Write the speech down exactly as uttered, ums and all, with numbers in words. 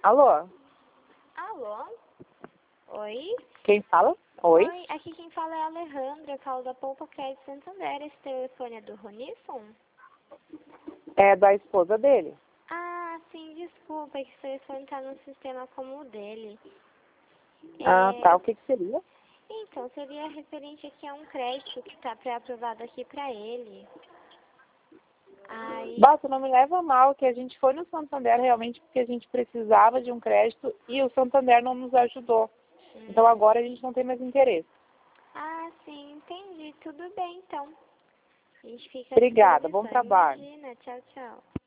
Alô? Alô? Oi? Quem fala? Oi? Oi, aqui quem fala é a Alejandra, eu falo da Poupa Crédito Santander. Esse telefone é do Ronisson? É da esposa dele. Ah, sim, desculpa, é que esse telefone tá no sistema como o dele. Ah, É... tá. O que que seria? Então, seria referente aqui a um crédito que tá pré-aprovado aqui pra ele. Aí... Basta, não me leva a mal que a gente foi no Santander realmente porque a gente precisava de um crédito e o Santander não nos ajudou. Hum. Então agora a gente não tem mais interesse. Ah, sim, entendi. Tudo bem, então. A gente fica à Obrigada, bom disposição. trabalho. Imagina, tchau, tchau.